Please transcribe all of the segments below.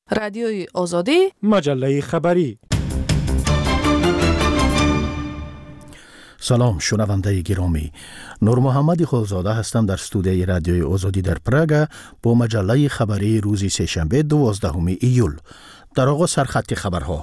رادیوی آزادی، مجله خبری. سلام شنونده گرامی، نور محمد خالزاده هستم در استودیوی رادیوی آزادی در پراگ با مجله خبری روز سه‌شنبه 12 ایول. در آغاز سرخط خبرها.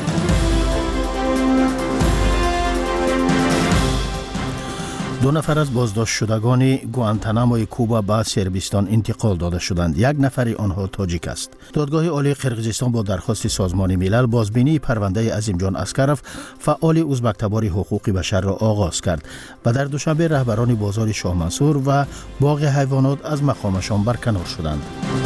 دو نفر از بازداشت شدگان گوانتاناموی کوبا به صربستان انتقال داده شدند. یک نفر آنها تاجیک است. دادگاه عالی قرقیزستان با درخواست سازمان ملل بازبینی پرونده عظیمجان اسکروف فعال ازبک‌تبار حقوق بشر را آغاز کرد و در دوشنبه رهبران بازار شاه منصور و باغ حیوانات از مقامشان برکنار شدند.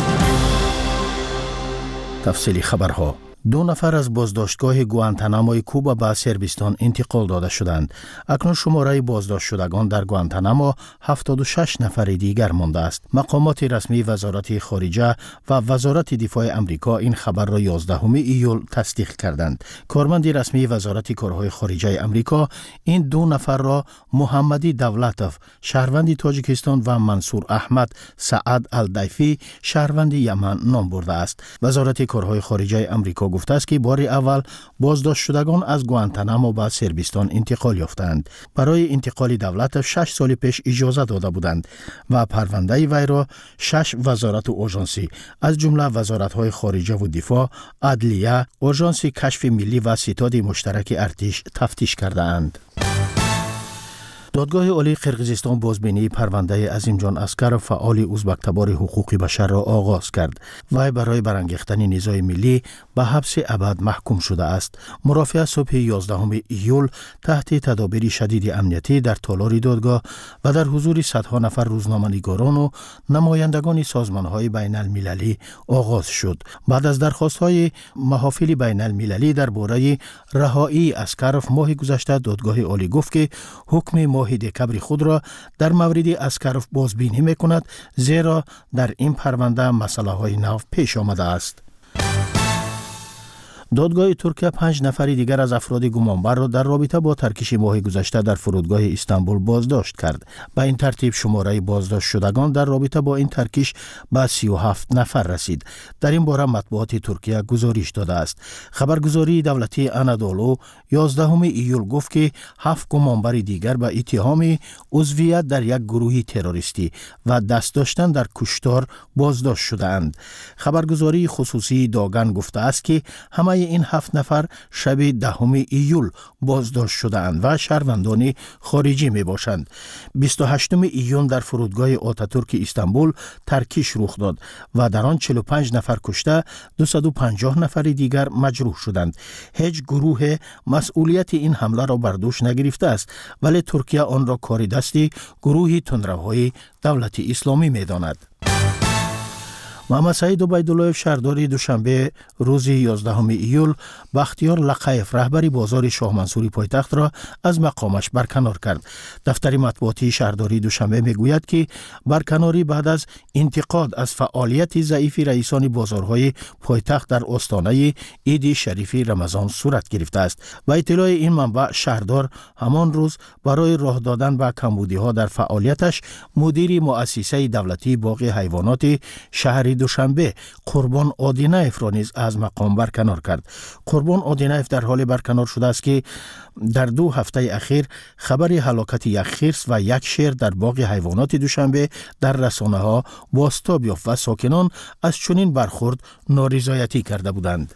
تفصیلی خبرها. دو نفر از بازداشتگاه گوانتاناموی کوبا به صربستان انتقال داده شدند. اکنون شماره بازداشت شدگان در گوانتانامو 76 نفر دیگر مانده است. مقامات رسمی وزارت خارجه و وزارت دفاع امریکا این خبر را 11 ایول تصدیق کردند. کارمند رسمی وزارت کارهای خارجه امریکا این دو نفر را محمدی دولتوف شهروند تاجیکستان و منصور احمد سعد الدیفی شهروند یمن نام برده است. وزارت کارهای خارجه امریکا گفته است که بار اول بازداشت شدگان از گوانتانامو به صربستان انتقال یافتند. برای انتقال دولت 6 سال پیش اجازه داده بودند و پرونده وی را 6 وزارت و آژانسی از جمله وزارت‌های خارجه و دفاع، عدلیه، آژانس کشف ملی و ستاد مشترک ارتش تفتیش کرده‌اند. دادگاه عالی قرقیزستان بازبینی پرونده عظیمجان اسکروف فعال ازبک‌تبار حقوق بشر را آغاز کرد. وی برای برانگیختن نزاع ملی به حبس ابد محکوم شده است. مرافعه صبح 11 ایول تحت تدابیر شدید امنیتی در تالار دادگاه و در حضور صدها نفر روزنامه‌نگاران و نمایندگان سازمان‌های بین المللی آغاز شد. بعد از درخواست‌های محافل بین المللی درباره رهایی اسکروف ماه گذشته دادگاه عالی گفت که حکم ماه دکبر خود را در مورد اسکروف بازبینی می‌کند، زیرا در این پرونده مسائل نو پیش آمده است. دادگاه ترکیه 5 نفر دیگر از افراد گمانبر را در رابطه با ترکش ماه گذشته در فرودگاه استانبول بازداشت کرد. به این ترتیب شماره بازداشت شدگان در رابطه با این ترکش به 37 نفر رسید. در این باره مطبوعات ترکیه گزارش داده است. خبرگزاری دولتی انادولو 11 ایول گفت که 7 گمانبر دیگر به اتهام عضویت در یک گروه تروریستی و دست داشتن در کشتار بازداشت شده‌اند. خبرگزاری خصوصی داگن گفته است که همه این 7 نفر شب 10 ایول بازداشت شده‌اند و شهروندان خارجی می باشند. 28 ایون در فرودگاه آتاتورک استانبول ترکش رخ داد و در آن 45 نفر کشته 250 نفر دیگر مجروح شدند. هیچ گروه مسئولیت این حمله را بر دوش نگرفته است، ولی ترکیه آن را کار دستی گروه تندروهای دولت اسلامی می داند. محمد سعید عبیدالله شهرداری دوشنبه روز 11 ایول بختیار لقایف رهبر بازار شاه منصوری پایتخت را از مقامش برکنار کرد. دفتر مطبوعاتی شهرداری دوشنبه میگوید که برکناری بعد از انتقاد از فعالیت ضعیف رئیسان بازارهای پایتخت در آستانه عید شریف رمضان صورت گرفته است. و اطلاع این منبع شهردار همان روز برای راه دادن به کمبودی‌ها در فعالیتش مدیر مؤسسه دولتی باغ حیوانات شهر دوشنبه قربان آدینایف را نیز از مقام برکنار کرد. قربان آدینایف در حال برکنار شده است که در 2 هفته اخیر خبر هلاکت یک خرس و یک شیر در باغ حیوانات دوشنبه در رسانه‌ها بازتاب یافت و ساکنان از چنین برخورد نارضایتی کرده بودند.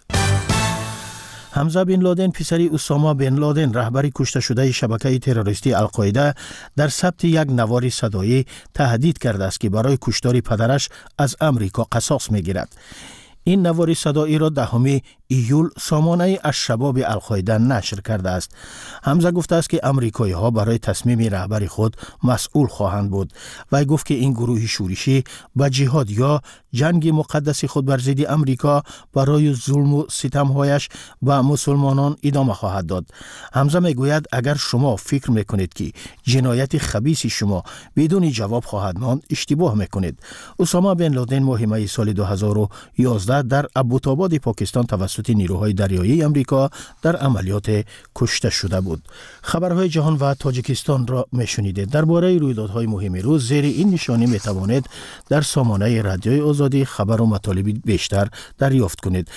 حمزه بن لادن پسر اسامه بن لادن رهبر کشته شده شبکه تروریستی القاعده در ثبت یک نوار صدایی تهدید کرده است که برای کشتار پدرش از امریکا قصاص میگیرد. این نوار صدایی را 10 ایول سامانه الشباب القاعده نشر کرده است. حمزه گفته است که امریکایی ها برای تصمیم رهبر خود مسئول خواهند بود. وی گفت که این گروه شورشی به جهاد یا جنگ مقدس خود بر ضد امریکا برای ظلم و ستمهایش به مسلمانان ادامه خواهد داد. حمزه میگوید اگر شما فکر میکنید که جنایت خبیث شما بدون جواب خواهد ماند، اشتباه میکنید. اسامه بن لادن ماه می سال 2011 در ابوطالب پاکستان توسط توسط نیروهای دریایی آمریکا در عملیات کشته شده بود. خبرهای جهان و تاجیکستان را میشنیدید. درباره رویدادهای مهم روز زیر این نشانی میتوانید در سامانه رادیوی آزادی خبر و مطالب بیشتر دریافت کنید.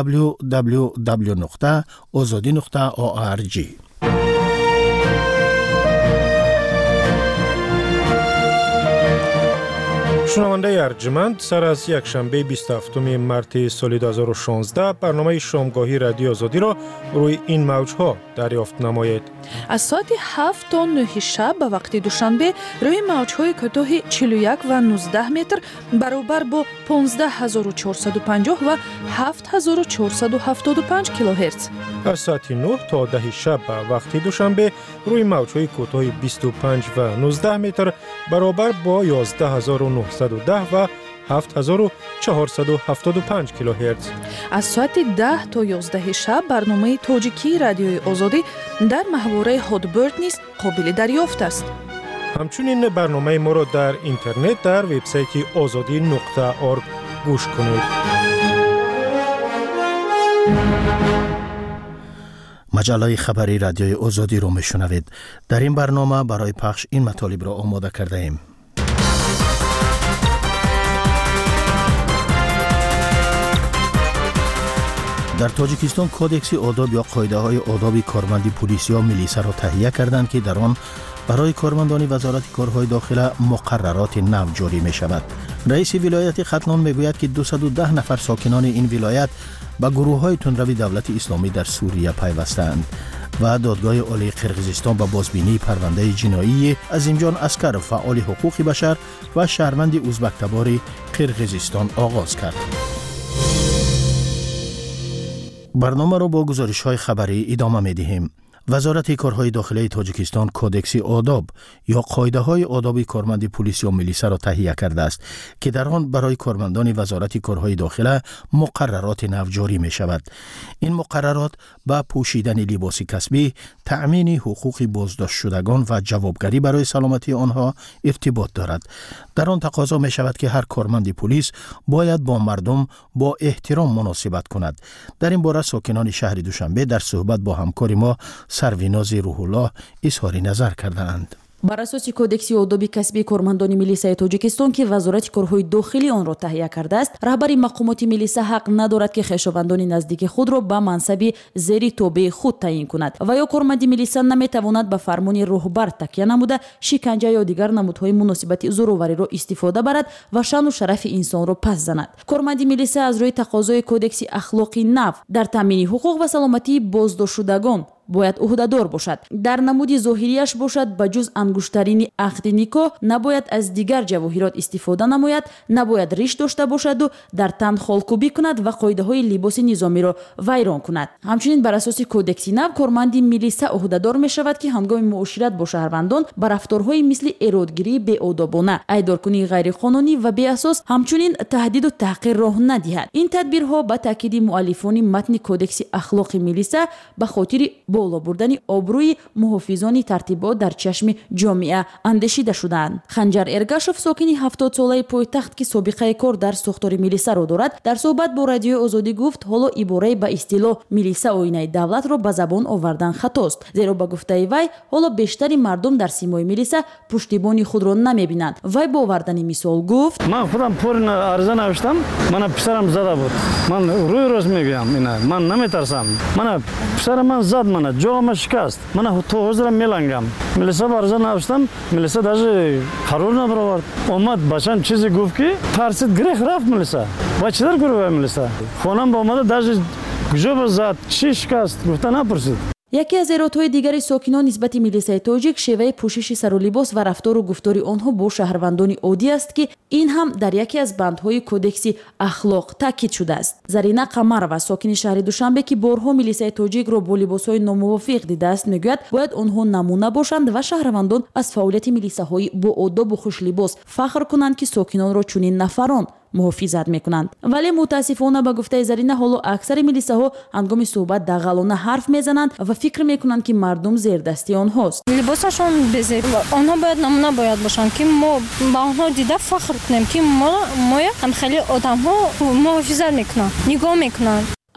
www.azadi.org. شنونده ارجمند، سر از یک شنبه 27 مارس سال 2016 برنامه شامگاهی رادیو آزادی را روی این موجها دریافت نمایید. از ساعت 7 تا 9 شب به وقت دوشنبه روی موجهای کوتاه 41 و 19 متر برابر با 15450 و 7475 کیلوهرتز. از ساعت 9 تا 10 شب به وقت دوشنبه روی موجهای کوتاه 25 و 19 متر برابر با 11910 و 7475 کیلوهرتز. از ساعت 10 تا 11 شب برنامه تاجیکی رادیوی آزادی در محوره هادبرد نیز قابل دریافت است. همچنین برنامه ما را در اینترنت در وبسایت azadi.org گوش کنید. مجله خبری رادیوی آزادی را میشنوید. در این برنامه برای پخش این مطالب را آماده کرده ایم. در تاجیکستان کودکس آداب یا قاعده‌های آداب کارمندی پلیس یا میلیسا را تهیه کردند که در آن برای کارمندان وزارت کارهای داخله مقررات نو جاری می شود. رئیس ولایت ختلان می گوید که 210 نفر ساکنان این ولایت به گروه‌های تندروی دولت اسلامی در سوریه پیوستند و دادگاه عالی قرقیزستان به بازبینی پرونده جنایی عظیمجان اسکر فعال حقوق بشر و شهروند ازبک تبار قرقیزستان آغاز کرد. برنامه را با گزارش‌های خبری ادامه می‌دهیم. وزارت کارهای داخلی تاجیکستان کودکس آداب یا قاعده‌های آداب کارمند پلیس یا میلیسا را تهیه کرده است که در آن برای کارمندان وزارت کارهای داخله مقررات نو جاری می شود. این مقررات با پوشیدن لباس کسبی، تأمین حقوق بازداشت شدگان و جوابگری برای سلامتی آنها ارتباط دارد. در آن تقاضا می شود که هر کارمند پلیس باید با مردم با احترام مناسبت کند. در این باره ساکنان شهر دوشنبه در صحبت با همکار ما سرویناز روح الله اظهار نظر کردند. بر اساس کودکس آداب کسبی کارمندان میلیسای تاجیکستان که وزارت کارهای داخلی آن را تهیه کرده است، رهبر مقامات میلیسا حق ندارد که خویشاوندان نزدیک خود را به منصب زیر تابع خود تعیین کند و یا کارمند میلیسا نمیتواند به فرمان رهبر تکیه نموده شکنجه یا دیگر نمودهای مناسبت زوروری را استفاده برد و شان و شرف انسان را پس زند. کارمند میلیسا از روی تقاضای کودکس اخلاقی نو در تامین حقوق و سلامتی بازداشت شدگان باید عهده‌دار باشد. در نمود ظاهریش باشد به جز انگشترین عقد نکاح نباید از دیگر جواهرات استفاده نماید، نباید ریش داشته باشد و در تن خالکوبی کند و قاعده‌های لباس نظامی را ویران کند. همچنین بر اساس کودکس نو کارمند میلیسا عهده‌دار می شود که هنگام معاشرت با شهروندان بر رفتارهای مثل ارادگیری بی‌آدابانه، ایدارکنی غیر قانونی و بی اساس همچنین تهدید و تحقیر راه ندهد. این تدبیرها به تاکید مؤلفان متن کودکس اخلاق میلیسا به خاطر بالا بردن آبروی محافظان ترتیبات در چشم جامعه اندیشیده شدند. خنجر ارگاشوف ساکن 70 ساله پایتخت که سابقه کار در ساختار میلیسا را دارد در صحبت با رادیو آزادی گفت حالا عباره به اصطلاح میلیسا آینه دولت را به زبان آوردن خطاست، زیرا به گفته وی حالا بیشتری مردم در سیمای میلیسا پشتیبانی خود را نمیبینند. وی با آوردن مثال گفت من خودم پول عرضه نوشتم، من پسرم زده بود، من روی روز میگم اینا، من نمیترسم، من پسر من زد، من جوام شکست، من تو حضورم میلنگم. میلیسا عرضه نوشتم، میلیسا даже قرار نبرد. اومد بچم چیزی گفت که ترسید گریخ رفت میلیسا. و چطور گروه میلیسا؟ خونم با اومد даже گجوب زد، چی شکست؟ گفته نپرسید. یکی از ایرادهای دیگری ساکنان نسبت میلیسای تاجیک شیوه پوشش سر و لباس و رفتار و گفتار آنها با شهروندان عادی است که این هم در یکی از بندهای کودکس اخلاق تاکید شده است. زرینه قمر و ساکن شهر دوشنبه که بارها میلیسای تاجیک را با لباسهای ناموافق دیده است میگوید باید آنها نمونه باشند و شهروندان از فعالیت میلیساهای با آداب و خوش لباس فخر کنند که ساکنان را چنین نفران محافظت میکنند. ولی متاسفانه به گفته زرینه حالا اکثر میلیساها هنگام صحبت دغلانه حرف میزنند و فکر میکنند که مردم زیر دستی آنهاست. لباسشون بزرگ، آنها باید نمونه باید باشند که ما با آنها دیده فخر کنیم که ما هم خیلی آدم ها محافظت میکنند، نگاه میکنند.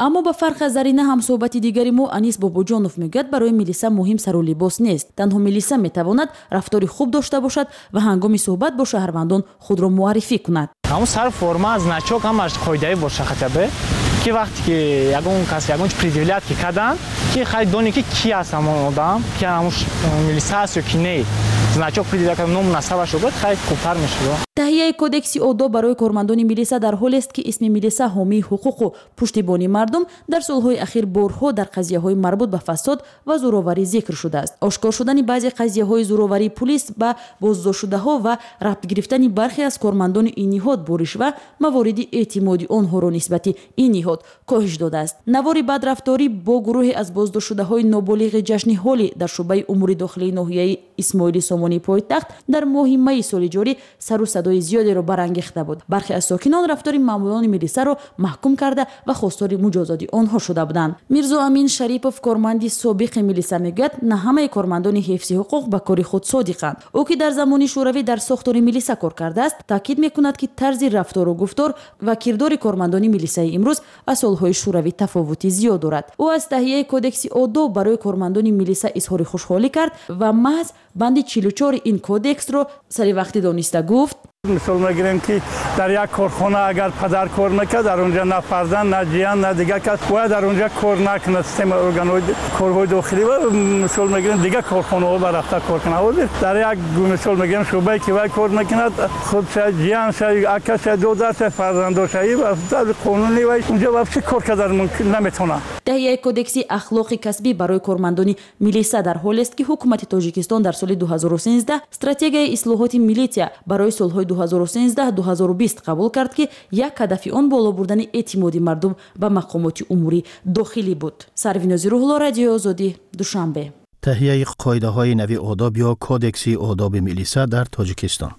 аммо ба фарқ аз зарина ҳамсоҳбати дигари мо Анис Бобоҷонов мегӯяд барои милиса муҳим сару либос нест. Танҳо милиса метавонад рафтори хуб дошта бошад ва ҳангоми суҳбат бо шаҳрвандон худро муаррифӣ кунад. ҳамун сар форма значок ҳамаш қоидаи боша хатабе ки вақте ки ягон кас ягон предъявлят ки кадан ки хай доне ки ки аст ҳамон одам ки ҳамун милиса аст ё ки не значок предъявлят кадан ном насабаш буд хай хубтар мешуд. таҳияи кодекси одоб барои кормандони милиса дар ҳолест ки исми милиса ҳомии ҳуқуқу пуштибони мардум дар солҳои ахир борҳо дар қазияҳои марбут ба фасод ва зӯроварӣ зикр шудааст. ошкор шудани баъзе қазияҳои зӯроварии пулис ба боздоштшудаҳо ва рабт гирифтани бархе аз кормандони ин ниҳод бо ришва мавориди эътимоди онҳоро нисбати ин ниҳод коҳиш додааст. навори бадрафторӣ бо гурӯҳе аз боздоштшудаҳои ноболиғи ҷашни ҳолӣ дар шуъбаи умури дохилии ноҳияи исмоили сомонии пойтахт дар моҳи майи соли ҷорӣ сару садои зиёдеро барангехта буд. бархе аз сокинон рафтори маъмулони милисаро маҳкум карда ва хостори муҷозоти онҳо шуда буданд. мирзо амин шарипов корманди собиқи милиса мегӯяд на ҳамаи кормандони ҳифзи ҳуқуқ ба кори худ содиқанд. ӯ ки дар замони шӯравӣ дар сохтори милиса кор кардааст таъкид мекунад ки тарзи рафтору гуфтор ва кирдори кормандони милисаи имрӯз аз солҳои шӯравӣ тафовути зиёд дорад. ӯ аз таҳияи кодекси одоб барои кормандони милиса изҳори хушҳолӣ кард ва маҳз банди 44 ин кодексро сари вақти дониста гуфт: مثال میگیریم که در یک کارخانه اگر پدر کار میکرد در اونجا نه فرزند نه جیان نه دیگه کس باید در اونجا کار نکنه. سیستم ارگان‌های کارهای داخلی و مثال میگیریم دیگه کارخانه ها برفته کار کنه. در یک مثال میگیریم شعبه که وای کار میکنه خود شاید جیان شاید اکا شاید دودر شاید فرزند شاید در قانونی وای اونجا واپس کار کردن ممکن نمیتونه. таҳияи кодекси ахлоқи касбӣ барои кормандони милиса дар ҳоле аст ки ҳукумати тоҷикистон дар соли 2013 стратегияи ислоҳоти милитсия барои солҳои 2013-2020 қабул кард ки як ҳадафи он боло бурдани эътимоди мардум ба мақомоти умури дохилӣ буд. Сарвинози Рӯҳулло, Радиои Озодӣ, Душанбе. таҳияи қоидаҳои нави одоб ё кодекси одоби милиса дар Тоҷикистон.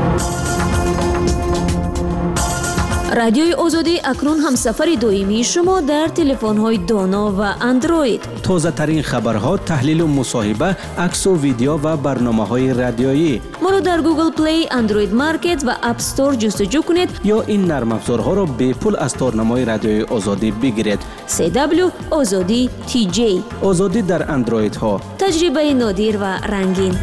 радиои озодӣ акнун ҳамсафари доимии шумо дар телефонҳои доно ва андроид. тозатарин хабарҳо, таҳлилу мусоҳиба, аксу видео ва барномаҳои радиоӣ. моро дар Google Play, Android Market ва App Store ҷустуҷӯ кунед ё ин нармафзорҳоро бепул аз торнамои радиои озодӣ бигиред. CW Озодӣ TJ. озодӣ дар андроидҳо. таҷрибаи нодир ва рангин.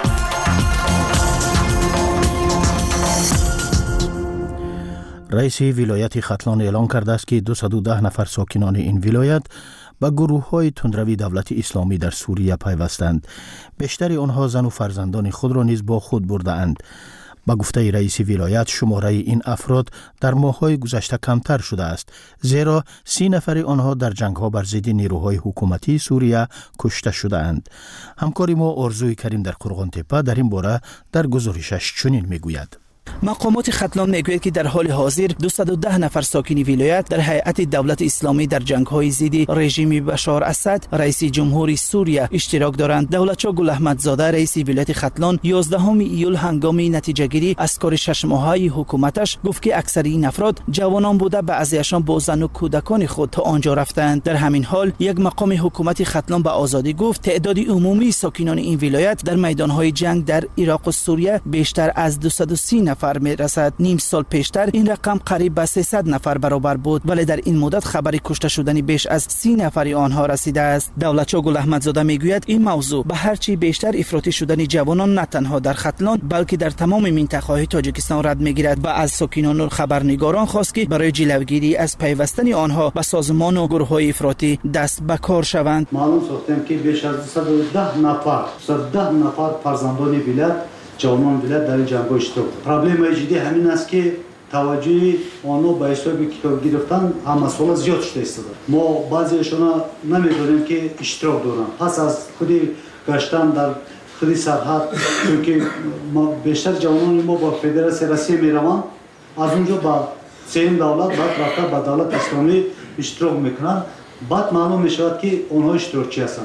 раиси вилояти Хатлон эълон кардааст ки 210 нафар сокинони ин вилоят ба гурӯҳҳои тунравии давлати исломӣ дар Сурия пайвастанд. бештари онҳо зану фарзандони худро низ бо худ бурдаанд. ба гуфтаи раиси вилоят шумораи ин афрод дар моҳҳои гузашта камтар шудааст, зеро 30 нафари онҳо дар ҷангҳо бар зидди нирӯҳои ҳукуматии Сурия кушта шудаанд. ҳамкори мо Орзуи Карим дар Қурғонтепа дар ин бора дар гузоришаш чунин мегӯяд: مقامات ختلان میگوید که در حال حاضر 210 نفر ساکن ولایت در هیئت دولت اسلامی در جنگ‌های ضد رژیم بشار اسد رئیس جمهوری سوریه اشتراک دارند. دولتچو گل احمدزاده رئیس ولایت ختلان 11 ایول هنگام نتیجه گیری از کار 6 ماهه حکومتش گفت که اکثر این افراد جوانان بوده، بعضیشان با زن و کودکان خود تا آنجا رفتند. در همین حال یک مقام حکومت ختلان به آزادی گفت تعداد عمومی ساکنان این ولایت در میدان‌های جنگ در عراق و سوریه بیشتر از 230 نفر میرسد. نیم سال پیشتر این رقم قریب به 300 نفر برابر بود، ولی در این مدت خبر کشته شدن بیش از 30 نفر آنها رسیده است. دولتچو گل احمدزاده میگوید این موضوع به هرچی بیشتر افراطی شدن جوانان نه تنها در ختلان بلکه در تمام منطقه‌های تاجیکستان رد میگیرد و از ساکنان و خبرنگاران خواست که برای جلوگیری از پیوستن آنها به سازمان و گروه‌های افراطی دست به کار شوند. معلوم ساختم که بیش از 210 نفر فرزندان ولایت جوانان ولایت در این جنگ اشتراک. پروبلم جدی همین است که توجه آنها به حساب کتاب گرفتن هم مسئله زیاد شده است. ما بعضیشون نمیدونیم که اشتراک دارن. پس از خودی گشتن در خودی سرحد، چون بیشتر جوانان ما با فدراسیون روسیه میروند، از اونجا با سین دولت بعد رفته با دولت اسلامی اشتراک میکنن. بعد معلوم میشود که آنها اشتراکچی هستند.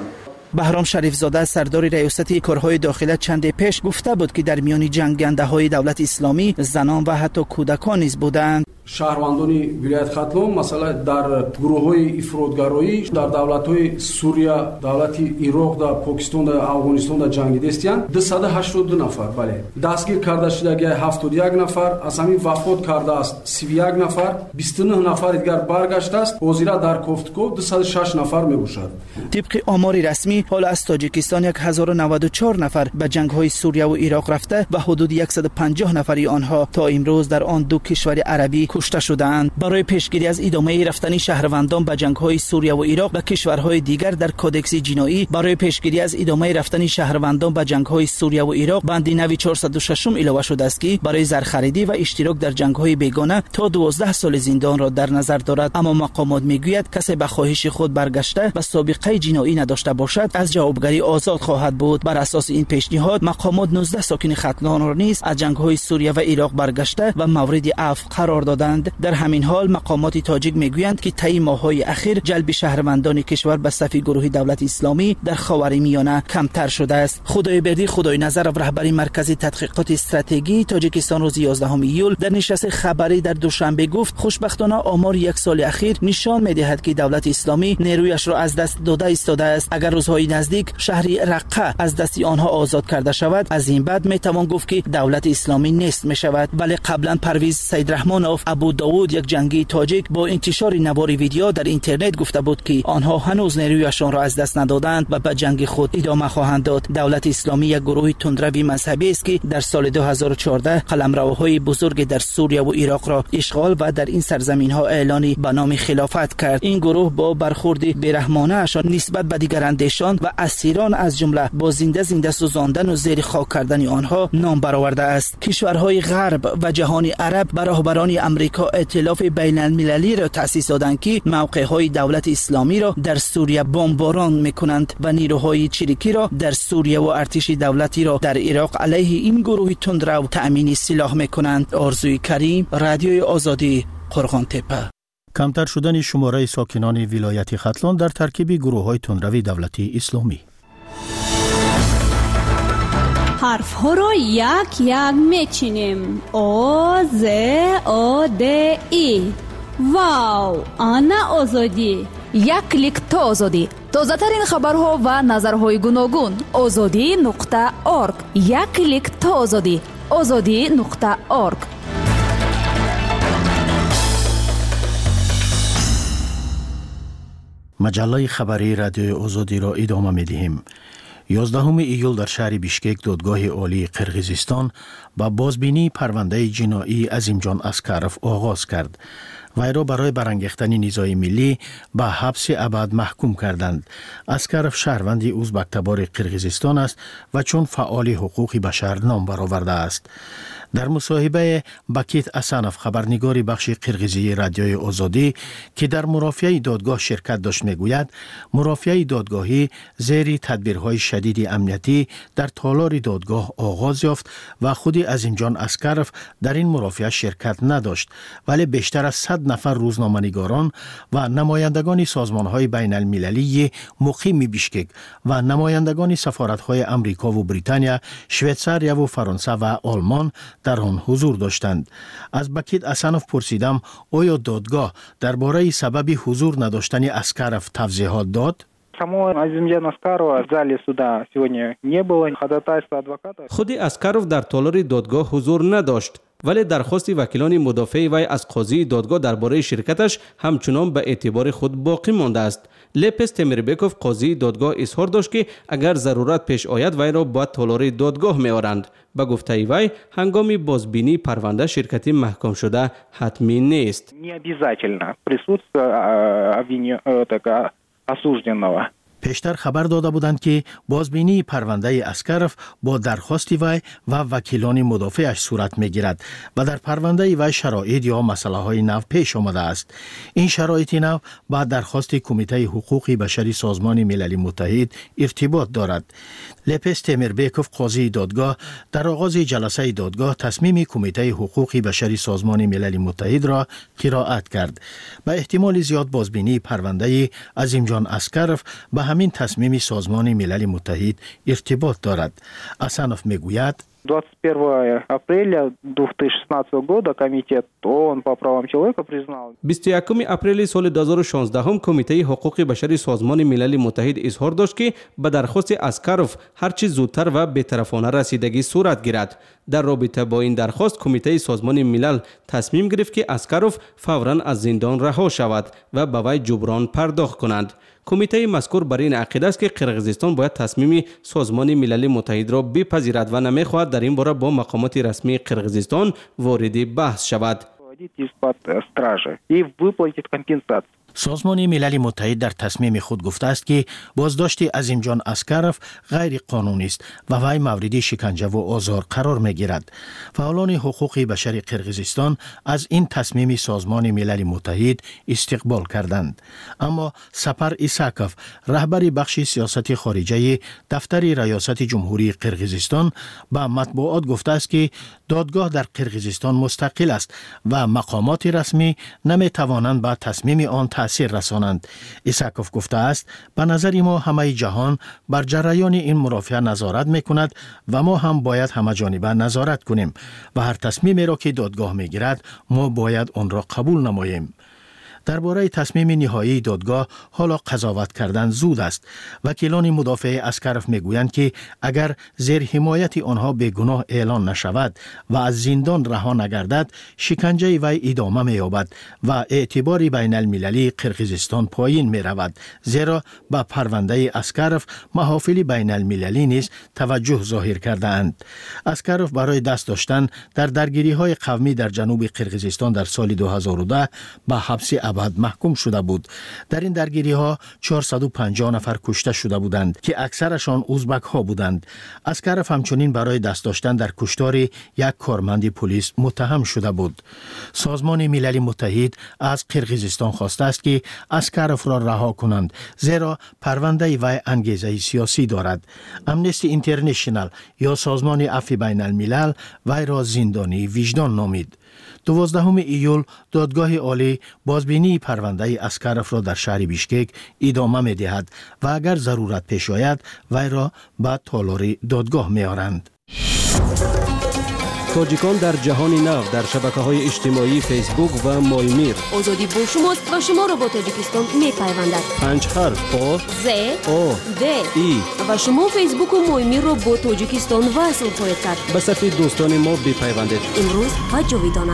بهرام شریف زاده سردار ریاست کارهای داخله چند پیش گفته بود که در میان جنگنده‌های دولت اسلامی زنان و حتی کودکان نیز بودند. شهروندانی ولایت ختلون مثلا در گروه‌های افراطگرایی در دولت‌های سوریه، دولت عراق، در پاکستان، در افغانستان در جنگ دستیان 282 نفر بله دستگیر کرده شدگی 71 نفر از همین وفات کرده است 31 نفر 29 نفر دیگر برگشته است حاضر در کوفتکو 206 نفر میباشد. طبق آمار رسمی حال از تاجیکستان 1094 نفر به جنگ‌های سوریه و عراق رفته و حدود 150 نفری آنها تا امروز در آن دو کشور عربی کشته شدند. برای پیشگیری از ادامه رفتن شهروندان به جنگ‌های سوریه و عراق و کشورهای دیگر در کودکس جنایی برای پیشگیری از ادامه رفتن شهروندان به جنگ‌های سوریه و عراق بند نوی 406 اضافه شده است که برای زرخریدی و اشتراک در جنگ‌های بیگانه تا 12 سال زندان را در نظر دارد. اما مقامات میگوید کسی به خواهش خود برگشته و سابقه جنایی نداشته باشد از جوابگری آزاد خواهد بود. بر اساس این پیشنهاد مقامات 19 ساکن ختلان را نیز از جنگ‌های سوریه و عراق برگشته و مورد عفو قرار دادند. در همین حال مقامات تاجیک میگویند که طی ماه‌های اخیر جلب شهروندان کشور به صف گروه دولت اسلامی در خاورمیانه کمتر شده است. خدایبردی خدای نظر رهبر مرکز تحقیقات استراتژی تاجیکستان روز 11 ایول در نشست خبری در دوشنبه گفت خوشبختانه آمار یک سال اخیر نشان می‌دهد که دولت اسلامی نیرویش را از دست داده ایستاده است. اگر روزهای نزدیک شهری رقه از دست آنها آزاد کرده شود از این بعد میتوان گفت که دولت اسلامی نیست میشود. ولی قبلا پرویز سیدرحمانوف ابو داوود یک جنگی تاجیک با انتشار نوار ویدیو در اینترنت گفته بود که آنها هنوز نیرویشان را از دست ندادند و به جنگ خود ادامه خواهند داد. دولت اسلامی یک گروه تندروی مذهبی است که در سال 2014 قلمروهای بزرگ در سوریه و عراق را اشغال و در این سرزمین‌ها اعلان به نام خلافت کرد. این گروه با برخورد بیرحمانه اشان نسبت به دیگر اندیشان و اسیران از جمله با زنده سوزاندن و زیر خاک کردن آنها نام برآورده است. کشورهای غرب و جهان عرب به راهبران امریکا ائتلاف بین المللی را تأسیس دادند که موقعهای دولت اسلامی را در سوریه بمباران میکنند و نیروهای چریکی را در سوریه و ارتش دولتی را در عراق علیه این گروه تندرو تأمین سلاح میکنند. آرزوی کریم، رادیوی آزادی، قرغان تپه. کمتر شدن شماره ساکنان ولایت ختلان در ترکیب گروه‌های تندروی دولتی اسلامی. حرف ها را یک یک میچینیم. او ز او د ای. واو، آنا آزادی. یک کلیک تا آزادی. تازه ترین خبرها و نظرهای گوناگون. azadi.org. یک کلیک تا آزادی. azadi.org. مجله خبری رادیوی آزادی را ادامه می‌دهیم. 11 ایول در شهر بیشکک دادگاه عالی قرقیزستان با بازبینی پرونده جنایی عظیم جان اسکروف آغاز کرد. وی را برای برانگیختن نیزای ملی به حبس ابد محکوم کردند. اسکروف شهروند ازبک تبار قرقیزستان است و چون فعال حقوق بشر نام برآورده است. در مصاحبه بکیت اسانف خبرنگار بخش قرقیزی رادیوی آزادی که در مرافعه دادگاه شرکت داشت میگوید مرافعه دادگاهی زیر تدبیرهای شدید امنیتی در تالار دادگاه آغاز یافت و خود عظیم جان اسکروف در این مرافعه شرکت نداشت ولی بیشتر از 100 نفر روزنامه‌نگاران و نمایندگان سازمان‌های بین المللی مقیم بیشکک و نمایندگان سفارت‌های امریکا و بریتانیا، شویتزاریا و فرانسه و آلمان در آن حضور داشتند. از بکیت اسانف پرسیدم آیا دادگاه درباره سبب حضور نداشتن اسکروف توضیحات داد؟ خود اسکروف در تالار دادگاه حضور نداشت ولی درخواست وکیلان مدافع وی از قاضی دادگاه درباره شرکتش همچنان به اعتبار خود باقی مانده است. لپس تمیربکوف قاضی دادگاه اظهار داشت که اگر ضرورت پیش آید وی را به تالار دادگاه می‌آورند. به گفته وی هنگام بازبینی پرونده شرکتی محکوم شده حتمی نیست. پیشتر خبر داده بودند که بازبینی پرونده اسکروف با درخواست وی و وکیلان مدافعش صورت میگیرد و در پرونده وی شرایط یا مسئله های نو پیش آمده است. این شرایط نو با درخواست کمیته حقوق بشری سازمان ملل متحد ارتباط دارد. لپس تمیربکوف قاضی دادگاه در آغاز جلسه دادگاه تصمیم کمیته حقوق بشری سازمان ملل متحد را قرائت کرد. به احتمال زیاد بازبینی پرونده عظیم جان اسکروف به همین همین تصمیم سازمان ملل متحد ارتباط دارد. اسانов میگوید 21 апреля 2016 года комитет ООН по правам человека признал 21 اپریل سال 2016 هم کمیته حقوق بشری سازمان ملل متحد اظهار داشت که به درخواست اسکاروف هرچی زودتر و بی‌طرفانه رسیدگی صورت گیرد. در رابطه با این درخواست کمیته سازمان ملل تصمیم گرفت که اسکاروف فوراً از زندان رها شود و به وی جبران پرداخت کنند. کمیته مذکور بر این عقیده است که قرقیزستان باید تصمیم سازمان ملل متحد را بپذیرد و نمیخواهد در این باره با مقامات رسمی قرقیزستان وارد بحث شود. سازمان ملل متحد در تصمیم خود گفته است که بازداشت عظیم جان اسکاروف غیر قانونی است و وی مورد شکنجه و آزار قرار می گیرد. فعالان حقوق بشر قرقیزستان از این تصمیم سازمان ملل متحد استقبال کردند. اما سپر ایساکوف رهبر بخش سیاست خارجه دفتر ریاست جمهوری قرقیزستان به مطبوعات گفته است که دادگاه در قرقیزستان مستقل است و مقامات رسمی نمی توانند به تصمیم آن تأثیر رسانند. ایساکوف گفته است به نظر ما همه جهان بر جریان این مرافعه نظارت میکند و ما هم باید همه جانبه نظارت کنیم و هر تصمیمی را که دادگاه میگیرد ما باید آن را قبول نماییم. درباره تصمیم نهایی دادگاه حالا قضاوت کردن زود است. وکیلان مدافع اسکاروف میگویند که اگر زیر حمایت آنها بیگناه اعلان نشود و از زندان رها نگردد شکنجه وی ادامه می‌یابد و اعتبار بین المللی قرقیزستان پایین می‌رود، زیرا به پرونده اسکاروف محافل بین المللی نیز توجه ظاهر کرده‌اند. اسکاروف برای دست داشتن در درگیری‌های قومی در جنوب قرقیزستان در سال 2010 به حبس محکوم شده بود. در این درگیری ها 450 نفر کشته شده بودند که اکثرشان ازبک ها بودند. اسکاروف همچنین برای دست داشتن در کشتار یک کارمند پلیس متهم شده بود. سازمان ملل متحد از قرقیزستان خواسته است که اسکاروف را رها کنند، زیرا پرونده وی انگیزه سیاسی دارد. امنستی اینترنشنال یا سازمان عفو بین الملل وی را زندانی وجدان نامید. 12 ایول دادگاه عالی بازبینی پرونده اسکاروف را در شهر بیشکک ادامه می دهد و اگر ضرورت پیش آید وی را به تالار دادگاه می آرند. تاجیکان در جهان نو در شبکه‌های اجتماعی فیسبوک و مایمیر. آزادی با شماست و شما را با تاجیکستان می‌پیوندد. 5 حرف آ ز او د ای و شما فیسبوک و مایمیر را با تاجیکستان وصل خواهید کرد. به صفحه دوستان ما بپیوندید. امروز و جاویدانه.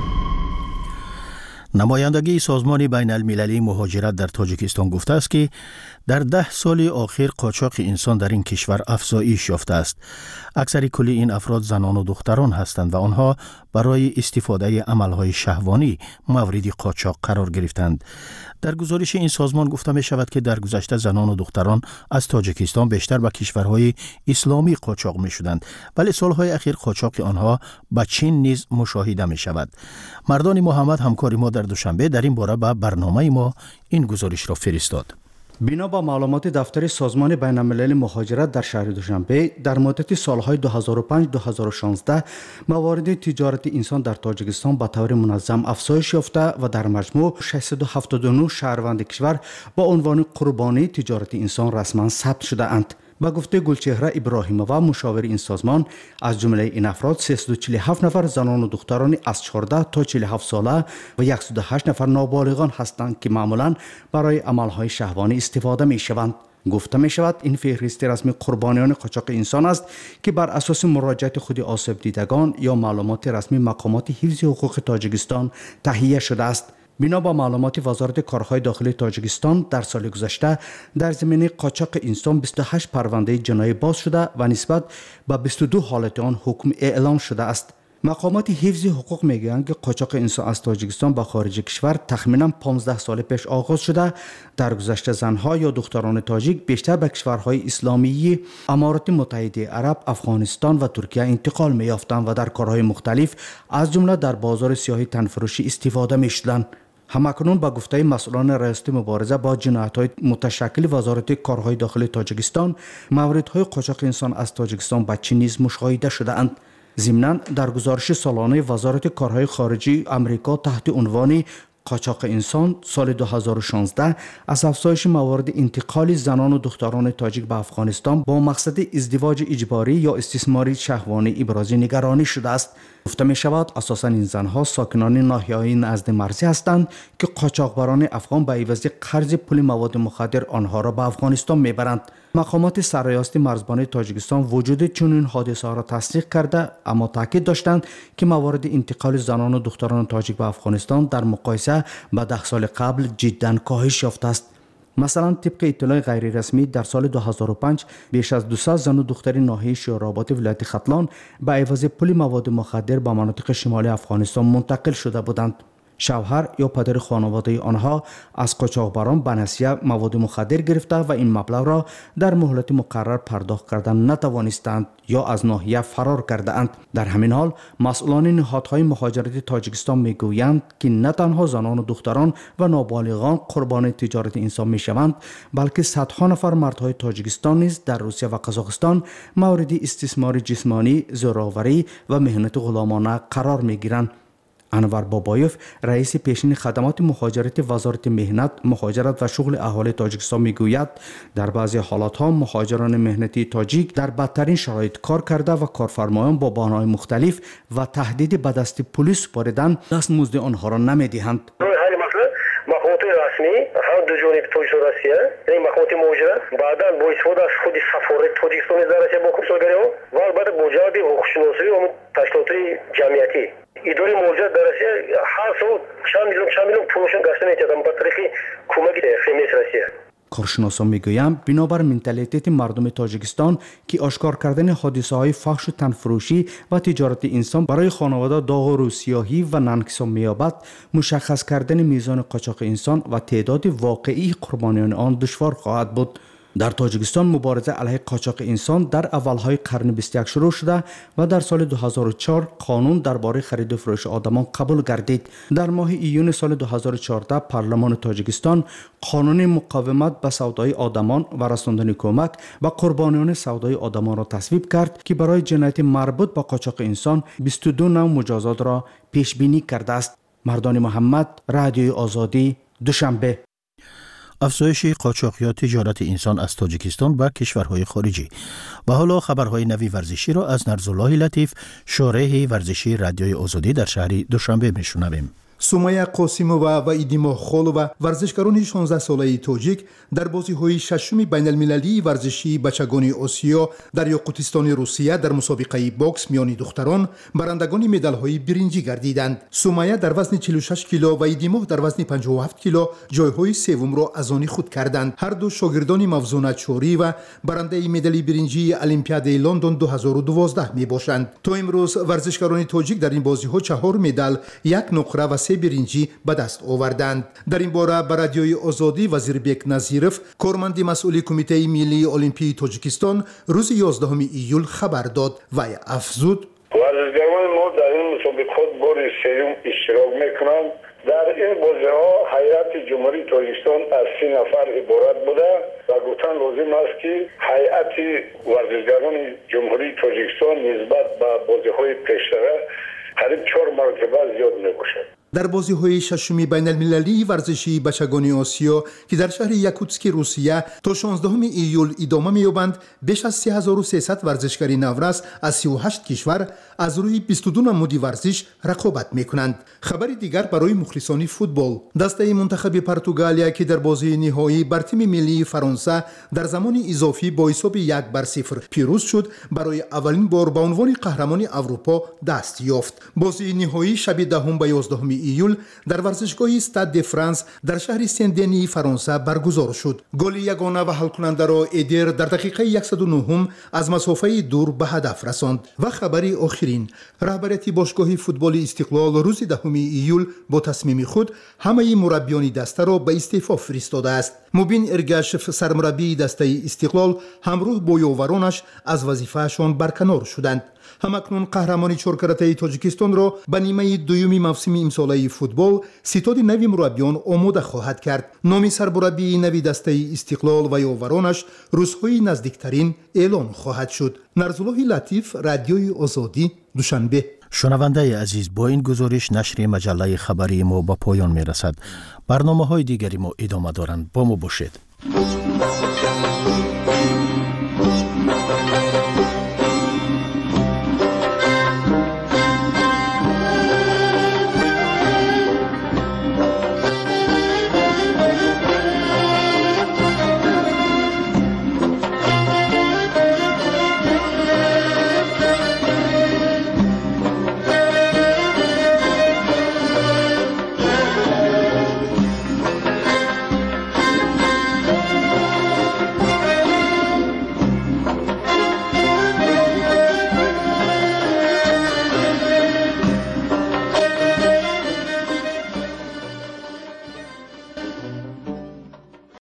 نمایندگی سازمان بین المللی مهاجرت در تاجیکستان گفته است که در 10 سال آخر قاچاق انسان در این کشور افزایش یافته است. اکثر کلی این افراد زنان و دختران هستند و آنها برای استفاده عملهای شهوانی مورد قاچاق قرار گرفتند. در گزارش این سازمان گفته می شود که در گذشته زنان و دختران از تاجیکستان بیشتر به کشورهای اسلامی قاچاق می شدند، ولی سالهای اخیر قاچاق آنها به چین نیز مشاهده می شود. مردان محمد همکار ما در دوشنبه در این باره به برنامه ما این گزارش را فرستاد. بنا به معلومات دفتر سازمان بین الملل مهاجرت در شهر دوشنبه در مدت سالهای 2005-2016 موارد تجارت انسان در تاجیکستان به طور منظم افزایش یافته و در مجموع 679 شهروند کشور با عنوان قربانی تجارت انسان رسما ثبت شده اند. با گفته گلچهره ابراهیمووا مشاور این سازمان، از جمله این افراد 347 نفر زنان و دختران از 14 تا 47 ساله و 108 نفر نابالغان هستند که معمولا برای عملهای شهوانی استفاده می شوند. گفته می شود این فهرست رسمی قربانیان قاچاق انسان است که بر اساس مراجعت خود آسیب دیدگان یا معلومات رسمی مقامات حفظ حقوق تاجیکستان تهیه شده است. بنا با معلومات وزارت کارهای داخلی تاجیکستان در سال گذشته در زمینه قاچاق انسان 28 پرونده جنایی باز شده و نسبت به 22 حالت آن حکم اعلام شده است. مقامات حفظ حقوق میگویند که قاچاق انسان از تاجیکستان به خارج کشور تخمینا 15 سال پیش آغاز شده. در گذشته زنها یا دختران تاجیک بیشتر به کشورهای اسلامی امارات متحده عرب، افغانستان و ترکیه انتقال می‌یافتند و در کارهای مختلف از جمله در بازار سیاه تنفروشی استفاده می‌شدند. همکنون با گفته مسئولان ریاست مبارزه با جنایت‌های متشکل وزارت کارهای داخلی تاجیکستان، موردهای قاچاق انسان از تاجیکستان به چین نیز مشاهده شده‌اند. ضمناً در گزارش سالانه وزارت کارهای خارجه آمریکا تحت عنوان قاچاق انسان سال 2016 از افزایش موارد انتقال زنان و دختران تاجیک به افغانستان با مقصد ازدواج اجباری یا استثمار شهوانی ابراز نگرانی شده است. گفته می شود اساساً این زنها ساکنان ناحیه‌های نزد مرزی هستند که قاچاقبران افغان به عوض قرض پول مواد مخدر آنها را به افغانستان میبرند. مقامات سرریاست مرزبان تاجیکستان وجود چنین حادثه‌ها را تصدیق کرده، اما تاکید داشتند که موارد انتقال زنان و دختران تاجیک به افغانستان در مقایسه با 10 سال قبل جداً کاهش یافته است. مثلا طبق اطلاع غیر رسمی در سال 2005 بیش از 200 زن و دختر ناحیه شوراباد ولایت ختلان به عوض پول مواد مخدر به مناطق شمالی افغانستان منتقل شده بودند. شوهر یا پدر خانواده آنها از قاچاقبران به نسیه مواد مخدر گرفته و این مبلغ را در مهلت مقرر پرداخت کردن نتوانستند یا از ناحیه فرار کرده اند. در همین حال مسئولان نهادهای مهاجرت تاجیکستان میگویند که نه تنها زنان و دختران و نابالغان قربان تجارت انسان میشوند، بلکه صدها نفر مردهای تاجیکستان نیز در روسیه و قزاقستان مورد استثمار جسمانی، زورآوری و مهنت غلامانه قرار میگیرند. انور بابایف رئیس پیشین خدمات مهاجرت وزارت مهنت، مهاجرت و شغل اهالی تاجیکستان میگوید در بعضی حالاتها مهاجران مهنتی تاجیک در بدترین شرایط کار کرده و کارفرمایان با بهانه‌های مختلف و تهدید به دست پلیس سپاردن دستمزد آنها را نمیدهند. مقامات رسمی هم دو جانب تاجیکستان روسیه یعنی مقامات مهاجرت بعدا با استفاده از خود سفارت تاجیکستان درجه با کنسولگری ها و بعد با جهت حقوق‌شناسی و تشکیلات جمعیتی اداره مهاجرت در روسیه هر سال چند میلیون پولشون گشته می‌کردن با طریق کمک فیمنیست روسیه. کارشناسان میگویند بنابر منتالیته مردم تاجیکستان که اشکار کردن حادثه‌های فحش و تنفروشی و تجارت انسان برای خانواده داغ و روسیاهی و ننگسان می‌یابد، مشخص کردن میزان قاچاق انسان و تعداد واقعی قربانیان آن دشوار خواهد بود. در تاجیکستان مبارزه علیه قاچاق انسان در اولهای قرن 21 شروع شده و در سال 2004 قانون درباره خرید و فروش آدمان قبول گردید. در ماه ایون سال 2014 پارلمان تاجیکستان قانون مقاومت به سودای آدمان و رساندن کمک و قربانیان سودای آدمان را تصویب کرد که برای جنایت مربوط به قاچاق انسان 22 نوع مجازات را پیش بینی کرده است. مردان محمد، رادیوی آزادی، دوشنبه. افزایش قاچاق تجارت انسان از تاجیکستان به کشورهای خارجی. و حالا خبرهای نوی ورزشی را از نرزالله لطیف، شارح ورزشی رادیوی آزادی در شهر دوشنبه میشنویم. سومایا قاسیمова و ایدیما خولова ورزشکاران 16 ساله تاجیک در بازی‌های ششم بین‌المللی ورزشی بچگان آسیا در یاقوتستان روسیه در مسابقه باکس میان دختران برندگان مدال‌های برنجی گردیدند. سومایا در وزن 46 کیلو و ایدیما در وزن 57 کیلو جای‌های سوم را از آن خود کردند. هر دو شاگردان موزون چوری و برنده مدال برنجی المپیاد لندن 2012 میباشند. تا امروز ورزشکاران تاجیک در این بازی‌ها 4 مدال، 1 نقره و برنجی به دست آوردند. در این باره به رادیوی آزادی وزیربک نظیرов کارمند مسئول کمیته ملی المپی تاجیکستان روز 11 ایول خبر داد و افزود ورزشکاران ما در این مسابقات بار سوم اشتراک میکنند. در این بازی‌ها هیئت جمهوری تاجیکستان از 3 نفر عبارت بوده و گفتن لازم است که هیئت ورزشکاران جمهوری تاجیکستان نسبت به بازی‌های پیشتر قریب 4 مرتبه زیاد میباشد. در بازی‌های ششم بین‌المللی ورزشی بچگان آسیا که در شهر یاکوتسک روسیه تا 16 ایول ادامه می‌یابند، بیش از 3300 ورزشکار نورس از 38 کشور از روی 22 نمود ورزش رقابت می‌کنند. خبری دیگر برای مخلصان فوتبال، دسته منتخب پرتغالیا که در بازی نهایی بر تیم ملی فرانسه در زمان اضافی با حساب 1-0 پیروز شد، برای اولین بار به عنوان قهرمان اروپا دست یافت. بازی نهایی شب 10 و 11 ایول در ورزشگاه استاد د فرانس در شهر سن دنی فرانسه برگزار شد. گل یگانه و حل کننده را ادر در دقیقه 109 از مسافه دور به هدف رساند. و خبری آخرین، رهبریت باشگاه فوتبال استقلال روز 10 ایول با تصمیم خود همه مربیان دسته را به استعفا فرستاده است. مبین ارگاشف سرمربی دسته استقلال همراه با یاورانش از وظیفه‌شان برکنار شدند. همکنون قهرمانی 4 کرته تاجیکستان را به نیمه دوم موسم امساله فوتبال ستاد نوی مربیان آماده خواهد کرد. نام سرمربی نوی دسته استقلال و یاورانش روزهای نزدیکترین اعلان خواهد شد. نرزالله لطیف، رادیوی آزادی، دوشنبه. شنونده عزیز، با این گزارش نشر مجله خبری ما به پایان می رسد. برنامه های دیگری ما ادامه دارند. با ما باشید.